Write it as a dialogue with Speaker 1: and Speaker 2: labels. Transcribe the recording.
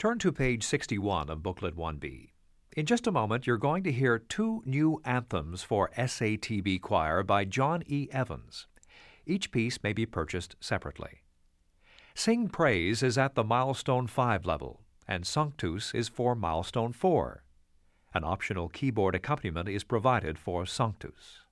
Speaker 1: Turn to page 61 of Booklet 1B. In just a moment, you're going to hear two new anthems for SATB Choir by John E. Evans. Each piece may be purchased separately. Sing Praise is at the Milestone 5 level, and Sanctus is for Milestone 4. An optional keyboard accompaniment is provided for Sanctus.